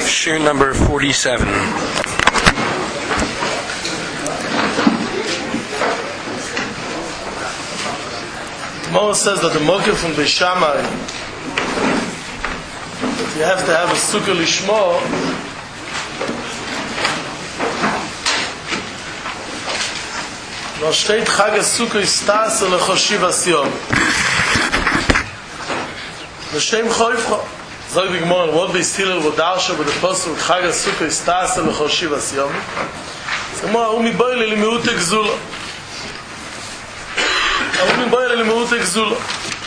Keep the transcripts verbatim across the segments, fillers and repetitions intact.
Shir number forty-seven. Moses says that the motive from the Shammai, that you have to have a sukkah lishmo, no steht Chag HaSukkah istas lechoshiv asiyom. L'shem choivcho. Zog the Gemara, what they still with Darsha with the pasuk Chag HaSukkah istas lechoshiv asiyom. So Gemara, umi boile li miut gzula. umi boile li miut gzula.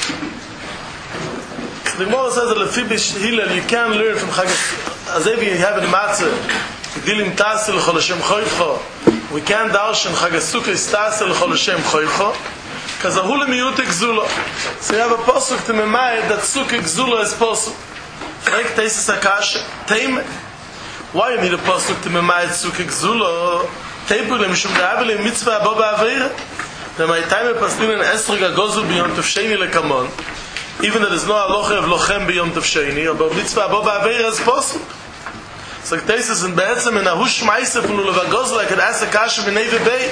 The Gemara says that lefi b'Hillel you can learn from Chag HaSukkah. As if you have in matzah, dilim tas lechoshiv choivcho. We can't darshan Chag HaSukkah istas lechoshiv choivcho. Because a hula miyut gzula. So you have a pasuk to memayed that sukkah gzula is pasuk. Frek teises akasha. Teim. Why you need a pasuk to memayed sukkah gzula? Teipur le mishum de'avele mitzvah abo ba'aveira. Lemay taime paslin en esrog agozul b'yom tov sheni lekamon. Even though there's no halacha of lochem b'yom tov sheni, but mitzvah abo ba'aveira is pasuk. So teises in be'etzem en ahush ma'isef unu levagozul like an asakasha b'nei v'bei.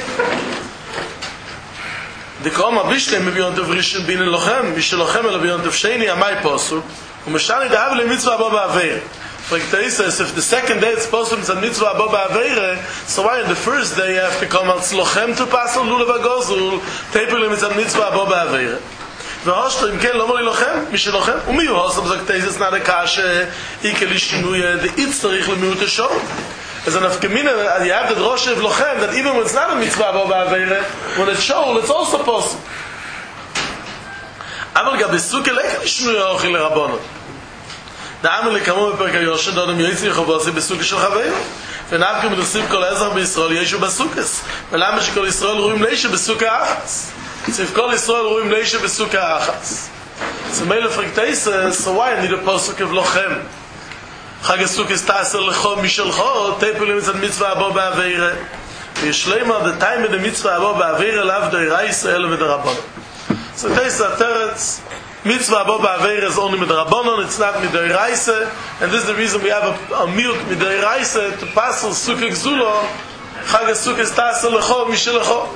The Koma Bishlem beyond of Rishon bin Lochem, Mishlochem el beyond of Sheni amay posuk, umeshani dahav le mitzvah abo ba'aveira. Like they says, if the second day it's posuk it's a mitzvah abo ba'aveira, so why on the first day you have to come out Lochem to pass on lulav agozul, tepel it's a mitzvah abo ba'aveira. V'hoshto im ken lo mori lochem, Mishlochem, umi yuhosam zok teizes na dekashe, ikeli shinuye, the itzarich le miut shom. As an afkamina, you have the drosha of lochem that even when it's not a mitzvah abo ba'aveira, when it's shol, it's also possible. Amal gabi sukkah leka nishmui ha'ochil l'rabonon. Da'amil lekamu b'perka yoshen dodom yoytzi yechobosi b'sukkah shel chaveiro. V'navkim v'lusiv kol ezach b'Yisrael yeshu b'sukkahs. V'lama shekol Yisrael ruim leisha b'sukkah achas. Tzif kol Yisrael ruim leisha b'sukkah achas. So meile frikteise, so why I need a posuk of lochem? Chag HaSukkah istas lecho mishelcho, tepel is a mitzvah abo ba'aveira. V'yishleima the time of the mitzvah abo ba'aveira lav doiraisa elo v'darabonon. So this is a teretz. Mitzvah abo ba'aveira is only midrabanon, it's not midoiraisa, and this is the reason we have a, a milk midoiraisa to pass on sukkah gzulo. Chag HaSukkah istas lecho mishelcho.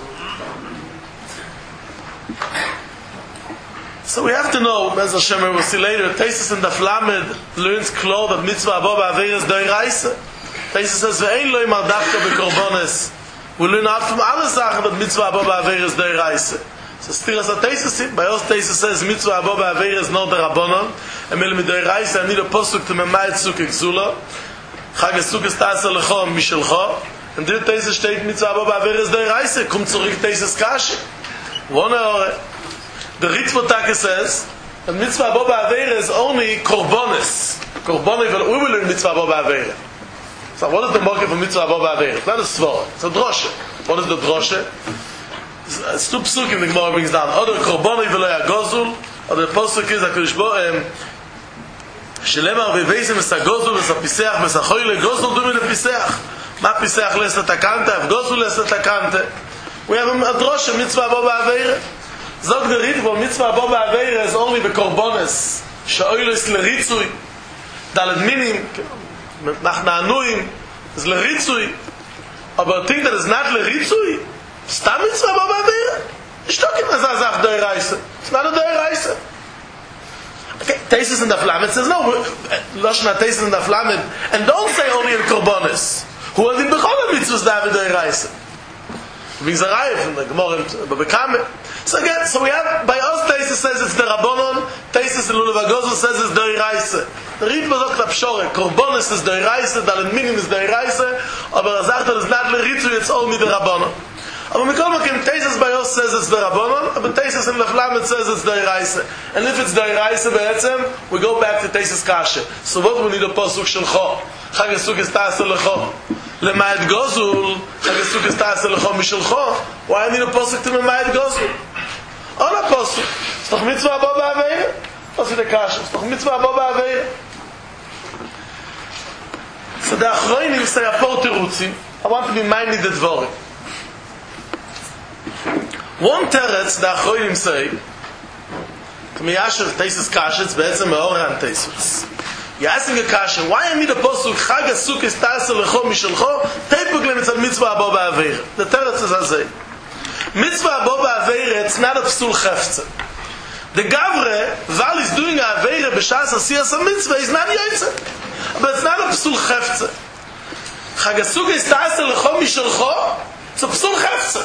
So we have to know, as Hashem will see later, Teisus in the Flamed learns klar that mitzvah abo ba'aveira is doiraisa. Teisus says, ve'ein lo imar dafka bekorbones. We learn out from alle Sachen that mitzvah abo ba'aveira is doiraisa. So stiras a Teisus, by us Teisus says, mitzvah abo ba'aveira is not the Rabbanon, and mele midoiraisa, I need a posuk to memayit sukkah gzula. Chag HaSukkah istas lecho mishelcho. And there Teisus steht, mitzvah abo ba'aveira is doiraisa. Kommt zurück Teisus kashi. One hour. The Ritzvotake says that mitzvah abo ba'aveira is only korbonis. Korbonis, we will learn mitzvah abo ba'aveira. So what is the motive of mitzvah abo ba'aveira? It's not a svara, it's a droshe. What is the droshe? It's two psukim the Gemara brings down. Other korbonis v'lo yagozul, other posuk is HaKadosh Baruch shelemar v'veisim es hagozul es hapiseach es hachoyle gozul dumin hapiseach. Ma piseach les hatakante, av gozul les hatakante. We have a droshe mitzvah abo ba'aveira. Zog der Ritvo, mitzvah abo ba'aveira is only the korbones. Sha'oilo is l'ritzui. Dalet minim, nach na'anuim, is l'ritzui. Aber think that is not l'ritzui. Stam mitzvah abo ba'aveira. It's talking as a zach doiraisa. It's not a doiraisa. Okay, Teisus in the Flamed says, no, Loshna Teisus in the Flamed, and don't say only in korbones. Who are in bechol mitzvahs david doiraisa? Brings a raya from the Gemara, but Bekame. So again, so we have, by us, Teisus says it's the Rabbanon, Teisus in Lulav Agozul says it's doiraisa. The Ritva Zok Tapshore, Korbonis is doiraisa, Dalet Minim is doiraisa, aber Azachta is not l'ritzu, it's only the Rabbanon. Aber Mikol Makim, Teisus by us says it's the Rabbanon, but Teisus in Leflamet says it's doiraisa. And if it's doiraisa be'etzem, we go back to Teisus Kashe. So what we need a pasuk shelcho? Chag HaSukkah istas lecho. Lemayet gozul, Chag HaSukkah istas lecho mishelcho. Why I need a pasuk to memayet gozul? On a pasuk. It's toch mitzvah abo ba'aveira? Pasuk de kasha. It's toch mitzvah abo ba'aveira? So the achroinim say a por terutzim. I want to be minded the dvorim. One teretz the achroinim say, to miyasher teisus kasha, it's be'etzem me'oran teisus. You're asking a question, why am I the posuk Chag HaSukkos Ta'aseh Lecho Mishelcho Teipuk Mitzvah Mitzvah Abo Ba'Aveira? The teretz is Hazeh. Mitzvah Abo Ba'Aveira, it's not a psul chefze. The Gavre, while he's doing a Aveira b'shas asiyas a mitzvah, he's not yoytze. But it's not a psul chefze. Chag HaSukkos Ta'aseh Lecho Mishelcho, it's a psul chefze.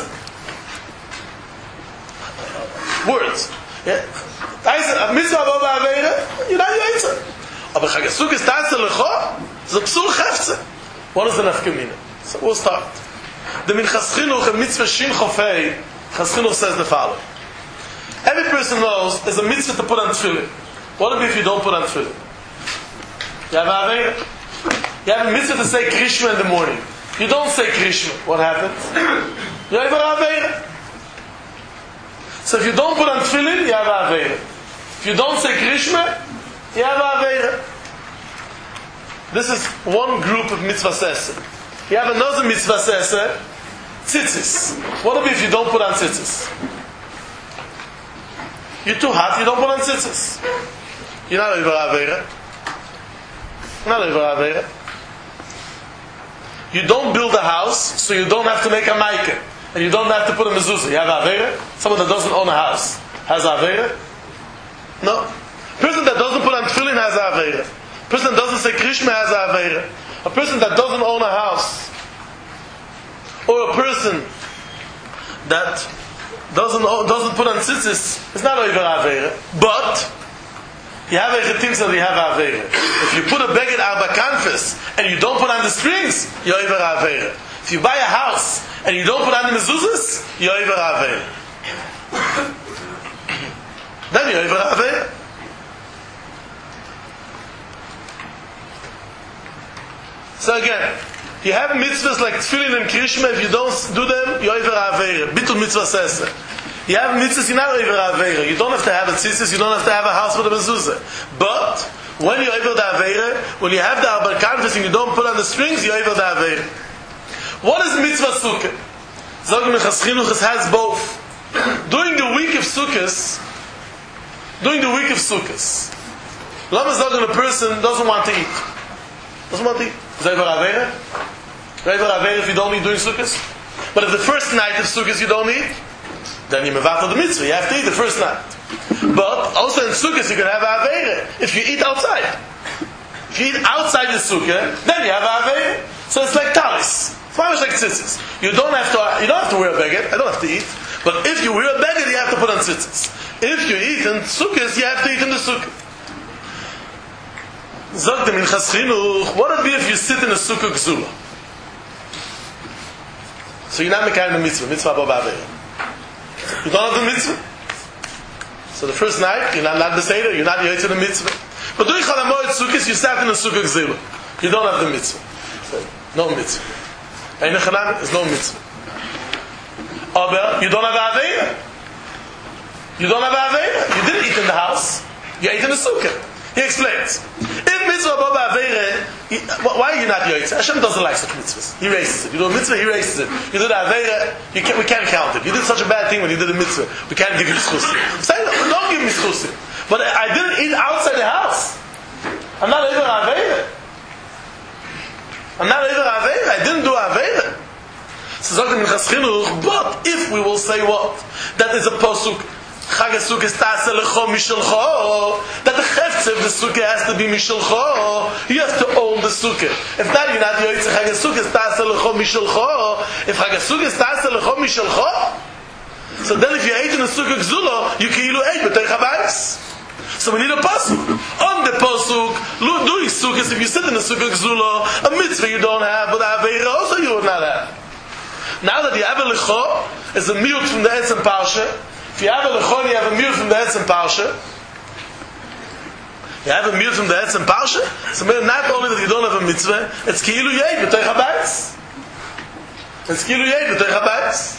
Words. Yeah. A mitzvah Abo Ba'Aveira, you're not yoytze. Aber Chag HaSukkos Ta'aseh Lecho, it's a psul chefze. What is the nafkamina? So we'll start. The Minchas Chinuch in Mitzvah Shin Chofei, Minchas Chinuch says the following. Every person knows there's a mitzvah to put on tefillin. What if you don't put on tefillin? You have a aveira. You have a mitzvah to say Krishma in the morning. You don't say Krishma. What happens? You have a aveira. So if you don't put on tefillin, you have a aveira. If you don't say Krishma, you have a aveira. This is one group of mitzvah sesser. You have another mitzvah sesser, tzitzis. What if you don't put on tzitzis? You're too hot, you don't put on tzitzis. You're not over Aveira. Not over Aveira. You don't build a house, so you don't have to make a maike. And you don't have to put a mezuzah. You have Aveira? Someone that doesn't own a house has Aveira? No. A person that doesn't put on tefillin has Aveira. A person that doesn't say Krishma has Aveira. A person that doesn't own a house, or a person that doesn't doesn't put on tzitzis, is not over Aveira. But you have a chetim, so you have Aveira. If you put a beged arba kanfes and you don't put on the strings, you're over Aveira. If you buy a house and you don't put on the mezuzahs, you're over Aveira. Then you're over Aveira. So again, you have mitzvahs like tefillin and krishma. If you don't do them, you're over aveira. Bitul mitzvah says. You have mitzvahs, you're not over aveira. You don't have to have a tzitzis, you don't have to have a house with a mezuzah. But when you're over the aveira, when you have the arba kanfes and you don't put on the strings, you're over the aveira. What is mitzvah sukkah? Zog Minchas Chinuch has both. During the week of sukkahs, during the week of sukkahs, Lama Zog a person doesn't want to eat. Doesn't want to eat. Is that over Aveira? Is that over Aveira if you don't eat during Sukkot? But if the first night of Sukkot you don't eat, then you mevatel the mitzvah. You have to eat the first night. But also in Sukkot you can have Aveira if you eat outside. If you eat outside the Sukkah, then you have Aveira. So it's like talis. It's much like tzitzis. You don't have to. You don't have to wear a beged. I don't have to eat. But if you wear a beged, you have to put on tzitzis. If you eat in Sukkot, you have to eat in the Sukkah. Zog the Minchas Chinuch, what would it be if you sit in a sukkah gzula? So you're not making the mitzvah, mitzvah abo ba'aveira. You don't have the mitzvah. So the first night, you're not allowed to say that, you're not yet to the mitzvah. But during Chol HaMoed Sukkos, you sat in a sukkah gzula. You don't have the mitzvah. So, no mitzvah. Ein Chanami, there's no mitzvah. Aber you don't have aveira. You don't have aveira. You didn't eat in the house. You ate in the sukkah. He explains. If mitzvah abo ba'aveira, why are you not yoytze? Hashem doesn't like such mitzvahs. He erases it. You do a mitzvah, he erases it. You do the aveira, you can't, we can't count it. You did such a bad thing when you did a mitzvah. We can't give you schusim. Say, don't give me schusim. But I didn't eat outside the house. I'm not over aveira. I'm not over aveira. I didn't do aveira. So Zog the Minchas Chinuch, but if we will say what? That is a posuk. Chag HaSukkos Ta'aseh Lecho Mishelcho, that the chefetz of the sukkah has to be Mishelcho. You have to own the sukkah. If not, you're not yoytze Chag HaSukkos Ta'aseh Lecho Mishelcho. If Chag HaSukkos Ta'aseh Lecho Mishelcho, so then if you ate in the sukkah gzula, you ki'ilu ate b'tei chabayis. So we need a pasuk. On the pasuk, doing sukkahs, if you sit in the sukkah gzula, a mitzvah you don't have, but a aveira also you would not have. Now that you have a lecho, is a miut from the Etzem Parsha. If you have a lechon, you have a miut from the Etzem Parsha. You have a miut from the Etzem Parsha. So not only that you don't have a mitzvah, it's ki'ilu yei b'tei chabayis. It's ki'ilu yei b'tei chabayis.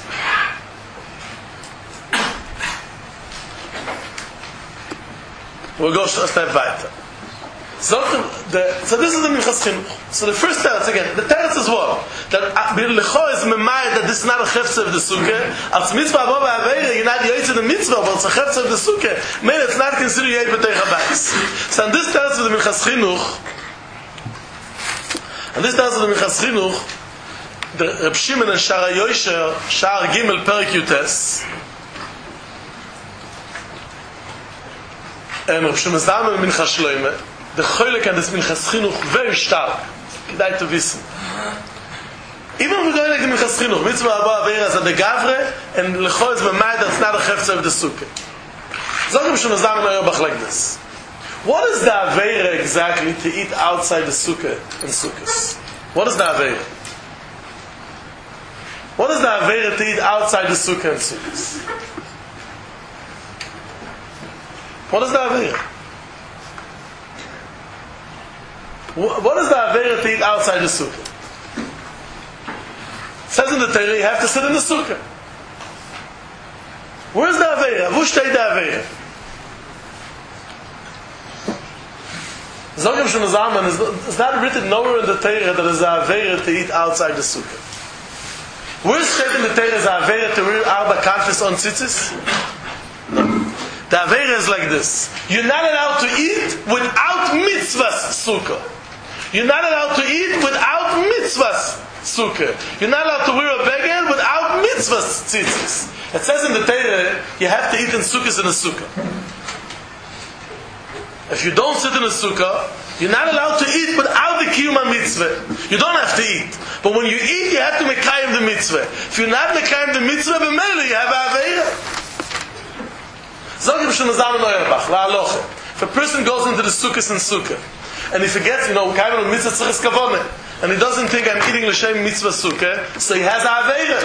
We'll go a step weiter. So, the, so this is the Minchas Chinuch. So the first teretz again, the teretz is what? That Lecho is memayed that this is not a chefze of the sukkah. Als mitzvah abo ba'aveira, you're not yoytz in the mitzvah, but it's a chefze of the sukkah. Man, it's not considered yeit b'tei chabais. So on this teretz of the Minchas Chinuch, on this teretz of the Minchas Chinuch, the Reb Shimon and Shara Yosher, Shar Gimel Perik Yutes, and Reb Shimon Zalman Minchas Shloime, the choylek and this Minchas Chinuch very stark. Kedai to wissen. Even if we go like the Minchas Chinuch, mitzvah abo aveira is a degavre, and lecho is memayed that's not a chefze of the sukkah. Zogim Shimon Zalman Oyobach like this. What is the aveira exactly to eat outside the sukkah in sukkahs? What is the aveira? What is the aveira to eat outside the sukkah in sukkahs? What is the aveira? What is the aveira to eat outside the sukkah? It says in the Torah you have to sit in the sukkah. Where's the aveira? Wo steht the aveira? Zogim Shon Zalman is not written nowhere in the Torah that is the aveira to eat outside the sukkah. Where steht in the Torah is the aveira to wear arba kanfis on tzitzis? The aveira is like this. You're not allowed to eat without mitzvahs sukkah. You're not allowed to eat without mitzvahs sukkah. You're not allowed to wear a beged without mitzvahs tzitzis. It says in the Torah, you have to eat in sukkahs in a sukkah. If you don't sit in a sukkah, you're not allowed to eat without the kiyum mitzvah. You don't have to eat. But when you eat, you have to mekayim the mitzvah. If you're not mekayim the mitzvah, b'meila you have aveira. Zogim Shon Zalman Oyobach, la'aloche. If a person goes into the sukkahs and sukkah, and he forgets, you know, kayim mitzvah tzachis kavone, and he doesn't think I'm eating l'shem mitzvah sukkah, so he has aveira.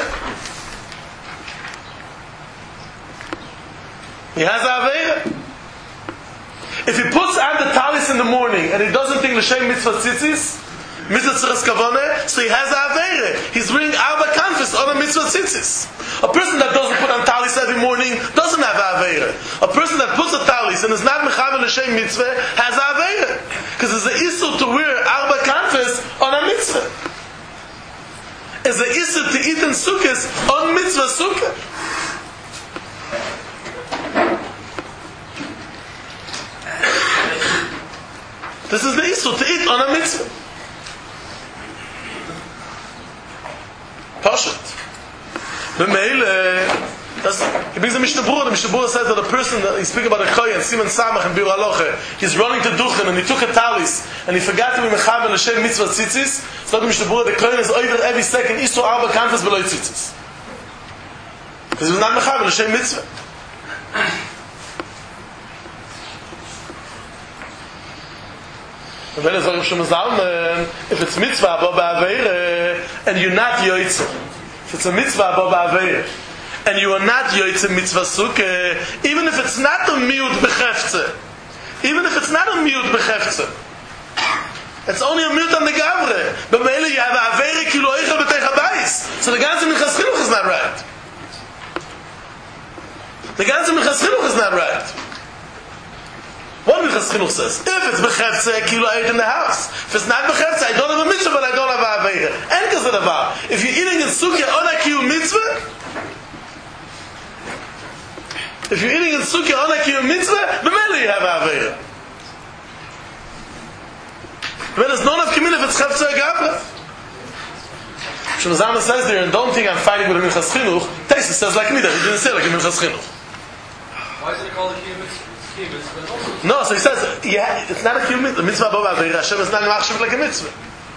He has aveira. If he puts on the talis in the morning and he doesn't think l'shem mitzvah tzitzis, mitzvah tzachis kavone, so he has aveira. He's wearing arba kanfis on a mitzvah tzitzis. A person that doesn't put on talis every morning doesn't have aveira. A person that puts a talis and is not mechaven l'shem mitzvah has aveira. Because there's an issur to wear arba kanfis on a mitzvah. There's an issur to eat in sukkahs on mitzvah sukkah. This is the issur to eat on a mitzvah. Pashat. The mail, he brings the Mishnah Berurah. The Mishnah Berurah says that a person, he speaks about a kohen, Simon Samach and Biur Halacha, he's running to Duchen and he took a talis and he forgot to be mechaven l'shem mitzvah tzitzis. So the Mishnah Berurah, the kohen is over every second, isu arba kanfas below tzitzis. Because he was not mechaven l'shem mitzvah. And then it's like Shom Zalman, if it's mitzvah abo ba'aveira and you're not yoytze, if it's a mitzvah abo ba'aveira and you are not yoytze mitzvah sukkah, even if it's not a miut bechefze, even if it's not a miut bechefze, it's only a miut on the gavre, but mainly you have a aveira kilo eichel b'tei chabais, so the ganze Minchas Chinuch is not right. The ganze Minchas Chinuch is not right. What Minchas Chinuch says? If it's bechefze, kilo eight in the house. If it's not bechefze, I don't have a mitzvah, but I don't have a aveira. And kazadavar. If you're eating in sukkah on a kiyum mitzvah, if you're eating in sukkah on a kiyum mitzvah, b'mele you have a aveira. But there's no enough community if it's chefze or gavre. Shon Zalman says there, and don't think I'm fighting with the Minchas Chinuch. Taisa says like me, that he didn't say like a Minchas Chinuch. Why is it called a kiyum mitzvah? No, so he says, yeah, it's not a kiyum mitzvah. The mitzvah abo ba'aveira, Hashem is not machshav like a mitzvah.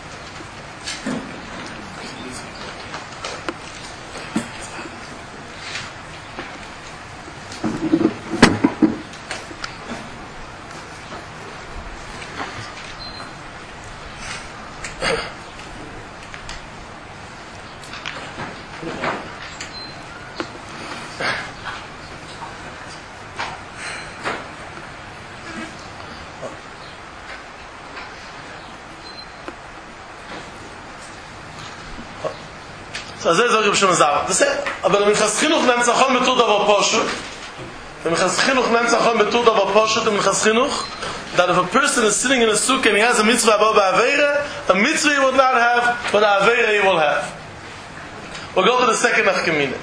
So זה זוג בשם זאב. זה אבל במחס חינוך נמצחון בתור דבר פשוט. במחס חינוך נמצחון בתור דבר פשוט, במחס חינוך that if a person is sitting in a sukkah and he has a mitzvah above Aveira, a mitzvah he will not have, but an Aveira he will have. We'll go to the second nafkamina.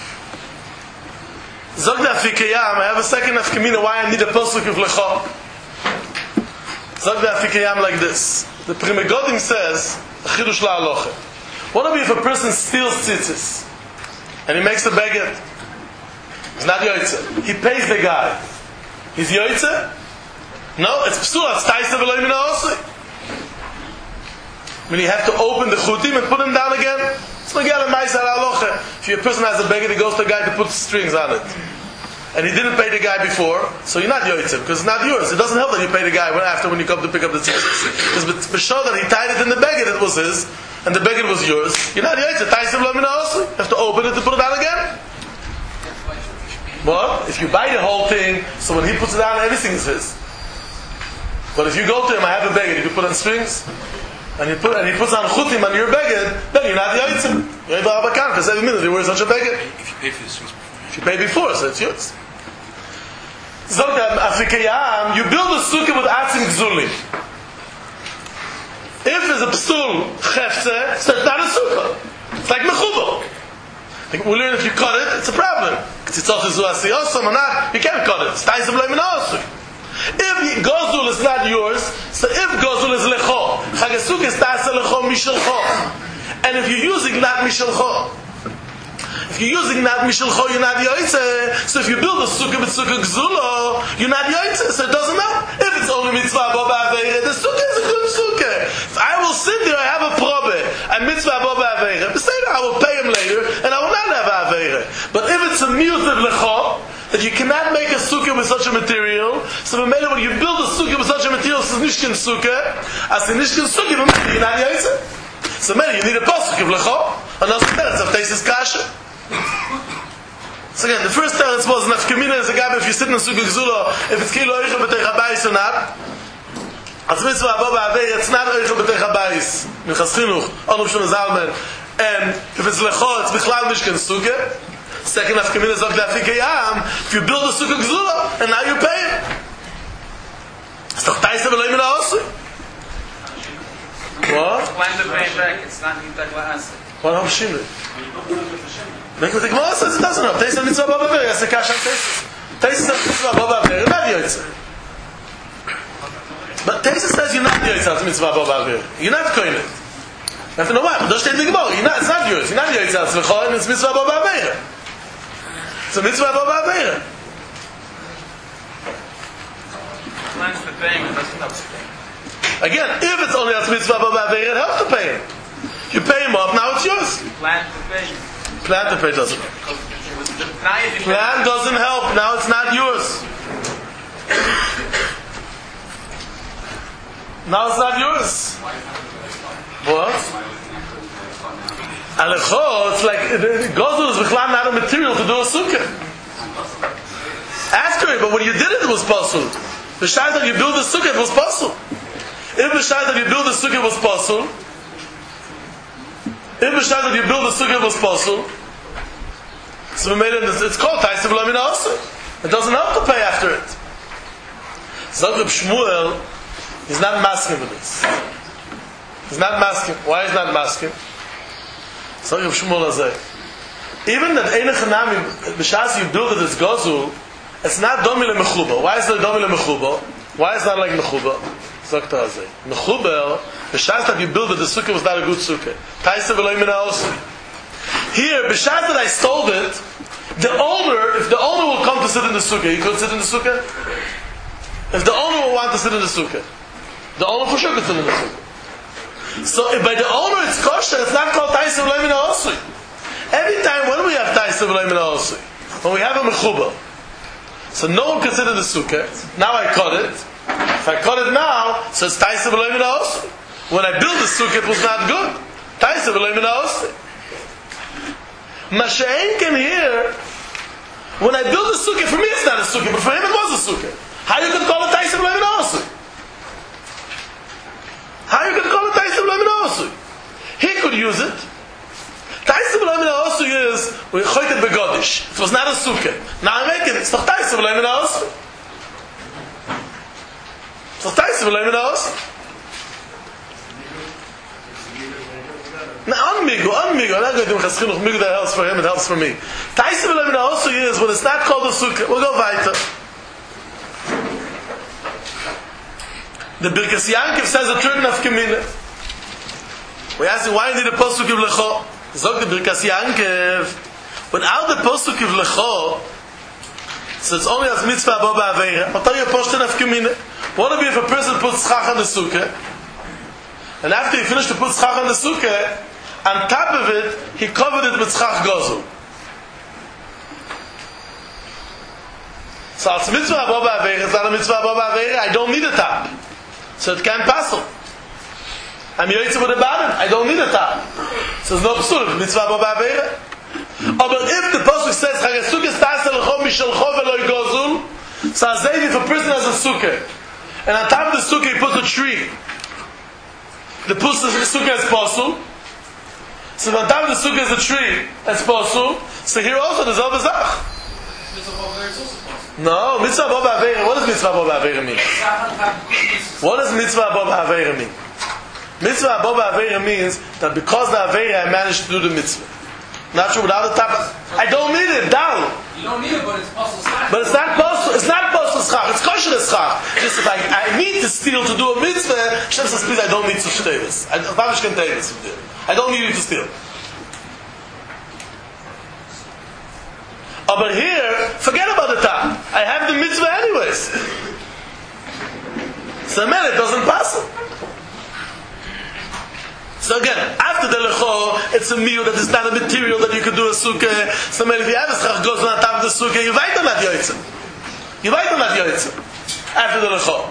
Zog the Afikayam, I have a second nafkamina why I need a pasuk of Lecha. Zog the Afikayam like this. The Pri Megadim says, Chidush la'aloche. What if a person steals tzitzis and he makes a beged? He's not yoytze. He pays the guy. He's yoytze? No, it's psul. It's taisa v'lo yimina osui. When you have to open the chutim and put them down again, it's magala ma'isa la'aloche. If a person has a beged, he goes to a guy to put strings on it. And he didn't pay the guy before, so you're not yoytze, because it's not yours. It doesn't help that you pay the guy when after when you come to pick up the tzitzis. Because to show that he tied it in the beged, it was his, and the beged was yours, you're not yoytze. Taisa v'lo yimina osui. You have to open it to put it down again. What? If you buy the whole thing, so when he puts it down, everything is his. But if you go to him, I have a beged, you put on strings, and you put and he puts on chutim on your beged, then you're not yoytzim. You're able to have because every minute he wears such a beged. If you pay for the strings before. If you pay before, so it's yours. Zogam Afikayam, you build a sukkah with atzim gzulim. If there's a psul chefze, so it's not a sukkah. It's like mechubo. Like we learn if you cut it, it's a problem. You can't cut it. It's taisa v'lo yimina osui. If Gozul is not yours, so if Gozul is Lecho, Chagasuk is Tasa Lecho Mishalcho. And if you're using not Mishalcho, if you're using not Mishalcho, you're not Yoitze. So if you build a Sukkah with Sukkah Gzulo, you're not Yoitze. So it doesn't matter. If it's only Mitzvah Boba Aveira, the Sukkah is a good Sukkah. If I will sit there, I have a probe, and Mitzvah Boba Aveira, I will pay him later, and I will not have Aveira. But if it's a Mitzvah Lecho, that you cannot make a sukkah with such a material, so when you build a sukkah with such a material, it's nishkin sukkah, as a nishkin sukkah, you're not yaitze. So maybe you need a pasuk of lecho, and also teretz of teisis kasha. So again, the first teretz was nafkamina is a guy if you sit in a sukkah gzula, if it's kilo oichel b'teich habayis or not, as mitzvah abba aveir, it's not oichel b'teich habayis, minchas chinuch, anu b'shon zalman, and if it's lecho, it's bichlal nishkin sukkah. Second nafkamina zog Afikayam, if you build a sukkah gzula, and now you pay it. It's not taisa v'lo yimina osui. What? When the pay back, it's not Yitakla Asa. What am Shimon? Make with the Gemara says it doesn't have. Taisa mitzvah baba ver, yes, a kasha taisa. Taisa says mitzvah baba ver, you're not yoytze. But Taisa says you're not yoytze, it's mitzvah baba ver. You're not koyin it. You have to know why, but don't stay in the Gemara. It's not yours. You're not yoytze, it's lecho, and it's mitzvah baba ver. It's a mitzvah baba ver. Plans the payment, doesn't help the payment. Again, if it's only a mitzvah baba ver, it helps to pay him. You pay him off, now it's yours. Plan the payment. Plan to pay doesn't help. Plan doesn't help, now it's not yours. Now it's not yours. What? Alecho, it's like Gozul is b'chlam not a material to do a sukkah. After it, but when you did it, it was possible. The shayt that you build a sukkah, it was possible. If the shayt that you build a sukkah was possible, if the shayt that you build a sukkah was possible, so we made it. It's called taisa v'lo yimina osui. It doesn't help to pay after it. Zog Reb Shmuel, he's not masking with this. He's not masking. Why is he not masking? So Reb Shmuel Azay. Even that Ein Chanami, b'shas you build it as Gozul, it's not domi lemechuba. Why is it domi lemechuba? Why is it not like mechuba? Zog Azay. Mechuba, b'shas that you build it, the sukkah was not a good sukkah. Taisa v'lo yimina osui. Here, b'shas that I stole it, the owner, if the owner will come to sit in the sukkah, he could sit in the sukkah. If the owner will want to sit in the sukkah, the owner for sure could sit in the sukkah. So if by the owner it's kosher, it's not called taisa v'lo yimina osui. Every time when we have taisa v'lo yimina osui, when we have a mechuba, so no one can sit in the sukkah. Now I cut it. If I cut it now, so it's taisa v'lo yimina osui. When I built the sukkah, it was not good. Taisa v'lo yimina osui. Masha'en can hear, when I build a sukkah, for me it's not a sukkah, but for him it was a sukkah. How you could call it taisa v'lo yimina osui? How you could call it taisa v'lo yimina osui? He could use it. Taisa v'lo yimina osui is, we choyt it begodish. It was not a sukkah. Now I make it, it's not taisa v'lo yimina osui. So Taisa will learn us. No, on Migo, on Migo. I'm not going to do Chaschinuch Migo that helps for him, it helps for me. Taisa will learn also is when it's not called a sukkah. We'll go weiter. The Birkas Yankiv says a third nafkamina. We ask him, why you need a posuk of lecho? Zog the Birkas Yankiv. Without the posuk of lecho, so it's only as mitzvah abba ba'aveira. I'll tell you a posuk nafkamina. What if if a person puts schach on the sukkah, and after he finished to put schach on the sukkah, on top of it, he covered it with schach gozel. So it's mitzvah abba ba'aveira, it's not a mitzvah abba ba'aveira, I don't need a top. So it can't pass him. I'm yoytze with a bottom. I don't need a top. So it's no psul. Mitzvah abba ba'aveira. But if the pasuk says Chagasukah ta'aseh l'chom mishalcho v'lo yigozul, so as if a person has a sukkah, and on top of the sukkah he puts a tree, the sukkah is pasul. So on top of the sukkah is a tree, that's pasul. So here also there's Avazach. No, mitzvah abba ba'aveira. What does mitzvah abba ba'aveira mean? What does mitzvah abba ba'aveira mean? Mitzvah abba ba'aveira means that because the aveira I managed to do the mitzvah. Not true without the top. I don't need it. Down. You don't need it, but it's possible schach. But it's not possible. It's not possible schach. It's kosher schach. Just if I, I need to steal to do a mitzvah, Hashem says, please, I don't need to steal this. I don't need you to steal. Oh, but here, forget about the top. I have the mitzvah anyways. So man, it doesn't pass it. So again, after the lecho, it's a meal that is not a material that you could do a sukkah. So man, if you have a schach goes on top of the sukkah, you wait on that yoytze. You wait on that yoytze. After the lecho.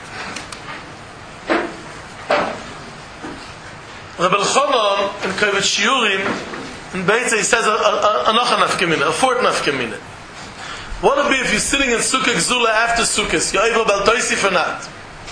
Rabbi Elchanan in Kovetz Shiurim, in Beitza, he says a, a, a, a nafkamina, a fourth nafkamina. What would be if you're sitting in Sukkah Gzula after Sukkahs? You're able to Baltoisif or not?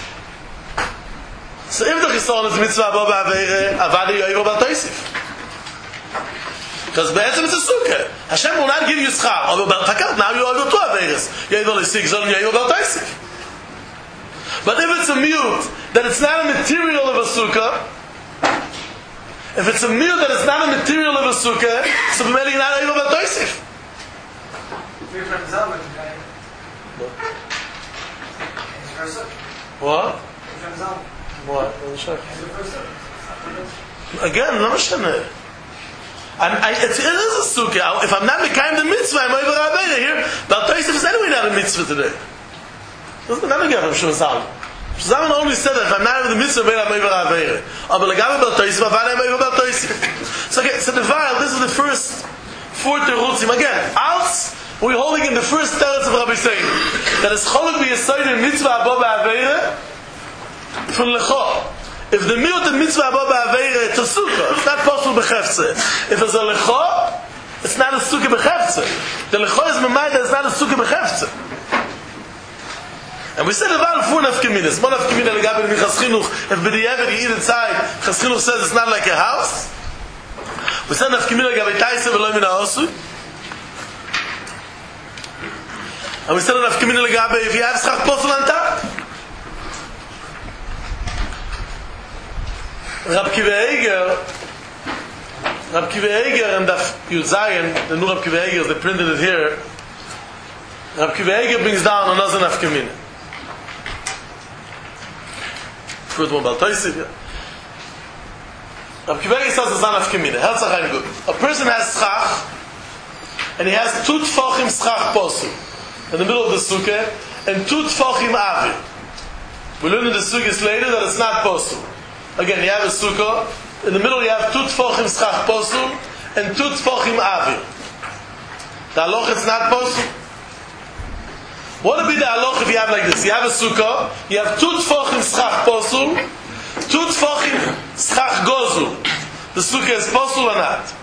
So if the Chisaron is mitzvah abba ba'aveira, avadi you're able to Baltoisif. Because Be'etzim it's a Sukkah. Hashem will not give you schar. Now you're able to Aveiras. You're able to Sik Zon, you're able to Baltoisif. But if it's a mute, that it's not a material of a Sukkah, if it's a meal that is not a material of a sukkah, so you're not able to Baltoisif. What? What? Again, no mashana. And I, it is a sukkah. If I'm not making the mitzvah, I'm over Rabbeinu here. Baltoisif is anyway not a mitzvah today. Doesn't matter again from Shemazal. Shazam only said that if I'm not over the mitzvah, I'm over Rabbeinu. Oh, but Lagav Baltoisif, I'm over Baltoisif. So okay, so the vial, this is the first four terutzim. Again, als we're holding in the first teretz of Rabbi Seir that is cholok b'yesod in mitzvah abba ba'aveira from lecho. If the miut in mitzvah abba ba'aveira it's a sukkah, it's not possible b'chefze. If it's a lecho, it's not a sukkah b'chefze. The lecho is memayda, it's not a sukkah b'chefze. And we said about four nafkaminas. One nafkamina legabe in Chaschinuch. If b'di'evet you eat inside, Chaschinuch says it's not like a house. We said nafkamina legabe taisa v'lo min ha'osu. And we said nafkamina legabe if you have schach posel on top. Rab Kiva Eger, Rab Kiva Eger and Daf Yud Zayin, the new Rab Kiva Eger, they printed it here. Rab Kiva Eger brings down another nafkamina. Good one, Baltoisif, yeah. Rab Kiva Eger says it's not nafkamina. Herzach good. A person has schach, and he has two tfachim schach posel in the middle of the sukkah, and two tfachim avir. We learn in the sukkahs later that it's not posel. Again, you have a sukkah, in the middle you have two tfachim schach posel, and two tfachim avir. The halacha it's not posel. What would be the halacha if you have like this? You have a sukkah, you have two tfachim schach posel, two tfachim schach gozul. The sukkah is posel or not?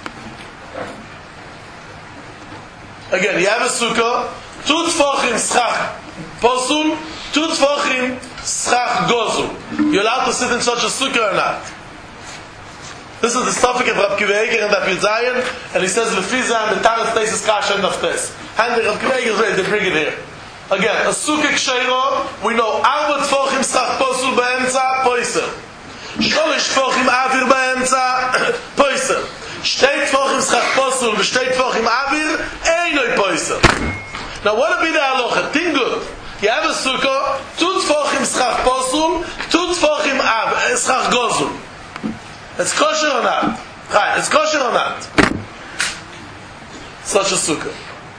Again, you have a sukkah, two tfachim schach posel, two tfachim schach gozul. You're allowed to sit in such a sukkah or not? This is the topic of Rab Kiva Eger and Daf Yud Zayin, and he says, "V'fizah metaris teises kasha and naftes." Hand the Rab Kiva Eger, they bring it here. Again, a sukkah ksheira, we know arba tfochim schach posul be'emtza, poiser. Sholish tfochim avir be'emtza, poiser. Shtei tfochim schach posul, v'shtei tfochim avir, einoi poiser. Now what would be the halacha? Think good. You have a sukkah, two tfochim schach posul, two tfochim avir, schach gozul. It's kosher or not? Right, it's kosher or not? Such a sukkah.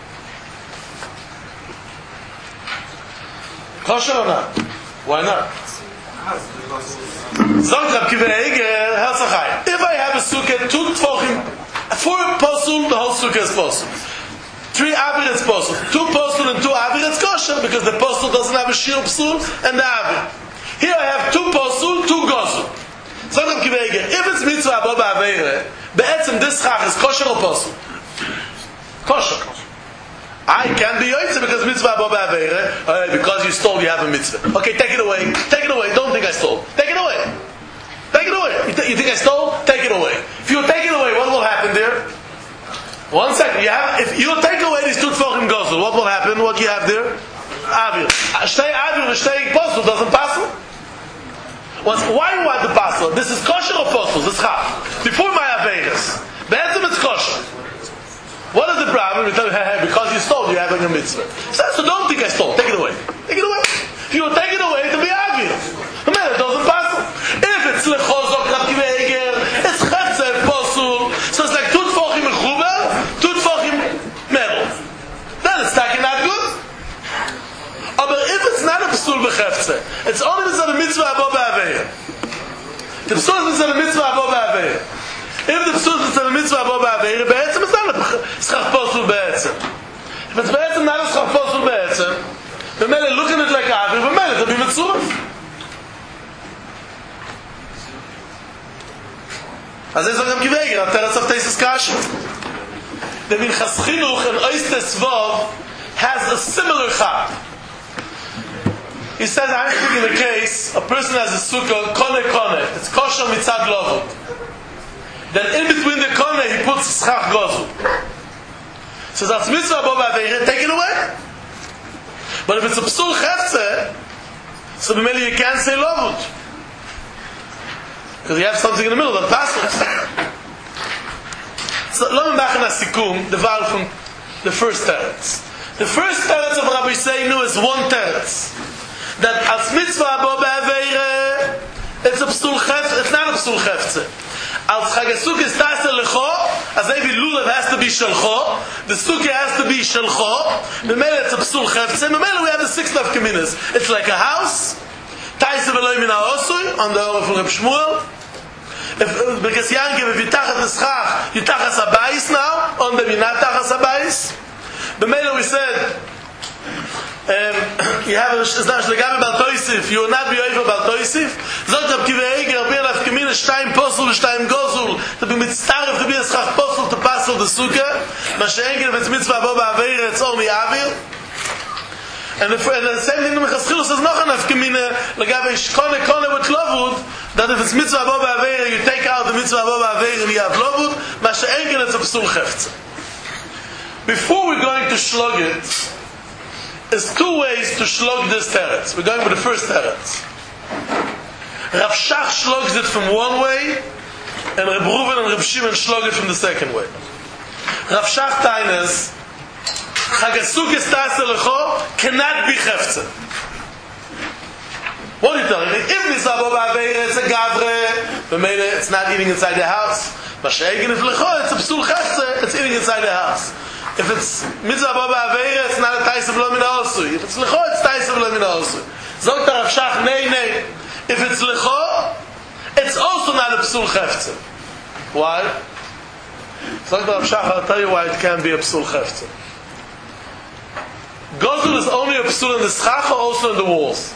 Kosher or not? Why not? If I have a sukkah, two tfochim, four posul, the whole sukkah is posul. Three avir is posul. Two posul and two avir, it's kosher, because the posul doesn't have a shir psul and the avir. Here I have two posul, two gozul. If it's mitzvah abo ba'aveire, be'etzem this chach is kosher or posul? Kosher. I can be yoytze because mitzvah abo ba'aveire, uh, because you stole, you have a mitzvah. Okay, take it away. Take it away. Don't think I stole. Take it away. Take it away. You, th- you think I stole? Take it away. If you take it away, what will happen there? One second. You have, if you take away these two tfochim gozul, what will happen? What do you have there? Avir. Shtei avir and shtei posul doesn't pass. What's, why do I want the pasel? This is kosher or posel? This is chaf. Before my aveiros. Be'etzem it's kosher. What is the problem? We tell you, hey, hey, because you stole, you're having a mitzvah. So, so don't think I stole. Take it away. Take it away. If you take it away, it'll be avir. The man, it doesn't pass. If it's lechozok, rapkiveger, it's chetzer, posel. So it's like two tfochim mechuber, two tfochim metal. Then it's taking not good. But if it's not a psul b'chefze, it's only a mitzvah abo ba'aveir. The psul is a mitzvah abo ba'aveir. If the psul is a mitzvah abo ba'aveir, be'etzem it's not a schach posul be'etzem. If it's be'etzem not a schach posul be'etzem, b'mele look at it like avir, b'mele it'll be mitzvah. As is Reb Kiveger, a teretz of Teisus Kasha. The Minchas Chinuch and Oistes Vov has a similar chap. He says, I'm thinking the case, a person has a sukkah, kone kone, it's kosher mitzad lovut. Then in between the kone, he puts schach gozul. So that's mitzvah abo ba'aveire, take it away. But if it's a psul chefze, so maybe you can't say lovut. Because you have something in the middle that passes. So, let me back in a sikum, the val from the first teretz. The first teretz of Rabbi Seinu is one teretz. That as mitzvah abo ba'aveire, it's a psul chefze, it's not a psul chefze. As chagasuk is tasel lecho, as every lulav has to be shalcho, the sukkah has to be shalcho, memele it's a psul chefze, memele we have the six of kaminas. It's like a house, taisa v'loy min ha'osui, on the order from Reb Shmuel. If, because Yankiv, if you tachas the schach, you tachas habayis now, on the minat tachas habayis. Memele we said, Um, you have a znash legabe bal toisif. You will not be over bal toisif. Zot Reb Kiveger, be alaf kamina shtayim posel v'shtayim gozul. To be mitzaref to be a schach posel to pasel the sukkah. Mashengen if it's mitzvah abo ba'aveir, it's only avir. And the, and the same thing the Mechaschilu says noch an afkamina legabe shkone kone with lovud. That if it's mitzvah abo ba'aveir, you take out the mitzvah abo ba'aveir and you have lovud. Mashengen it's a psul chefze. Before we're going to shlug it, there's two ways to shlug this teretz. We're going with the first teretz. Rav Shach shlugs it from one way, and Reb Reuven and Reb Shimon shlug it from the second way. Rav Shach taines, Chagasuk is tasel lecho cannot be chefze. What are you telling me? If it's abo ba'aveire, it's a gavre, but maybe it's not eating inside the house. Masha'egin if lecho, it's a psul chefze, it's eating inside the house. If it's mitzvah abo ba'aveire, it's not a taisa v'lo min ha'osui. If it's lecho, it's taisa v'lo min ha'osui. Zogt Rav Shach, nay, nay. If it's lecho, it's also not a psul chefze. Why? Zogt Rav Shach, I'll tell you why it can be a psul chefze. Gozul is only a psul in the schach or also in the walls?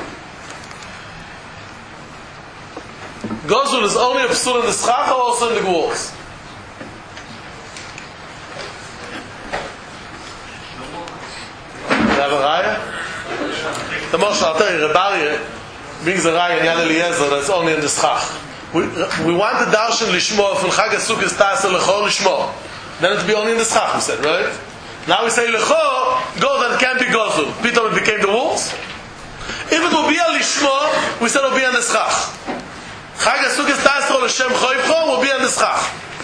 Gozul is only a psul in the schach or also in the walls? You have a raya? The Moshe, I'll tell you, Rebariah brings a raya in Yad Eliezer that's only in the schach. We, we want the darshan lishmo from Chag HaSukkos Taseh Lecho lishmo. Then it'll be only in the schach, we said, right? Now we say lecho goes and can't be gozul. Pitom it became the wolves. If it will be a lishmo, we said it will be a neschach. Chag HaSukkos Tasro L'Shem Choyvcho will be a neschach.